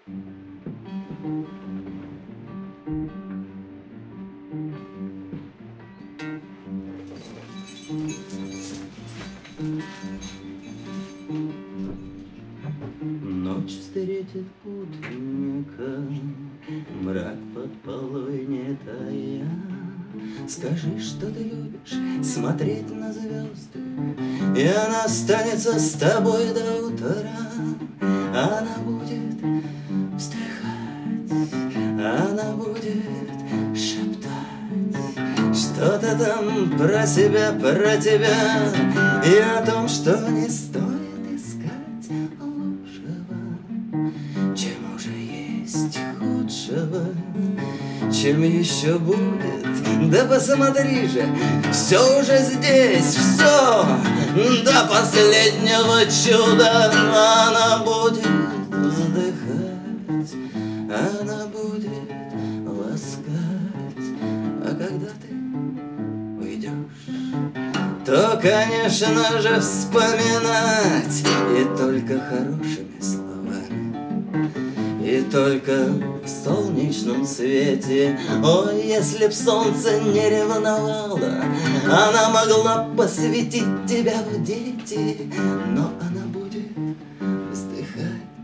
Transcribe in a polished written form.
Ночь встретит путника, мрак под полой не тая. Скажи, что ты любишь смотреть на звезды, и она останется с тобой до утра. Она будет вздыхать, она будет шептать что-то там про себя, про тебя, и о том, что не стоит искать лучшего, чем уже есть худшего, чем еще будет. Да посмотри же, все уже здесь, все до последнего чуда. Она будет вздыхать, она будет ласкать, а когда ты уйдешь, то, конечно же, вспоминать и только хорошими словами, и только в солнечном свете. Ой, если б солнце не ревновало, она могла посвятить тебя в дети, но она будет вздыхать,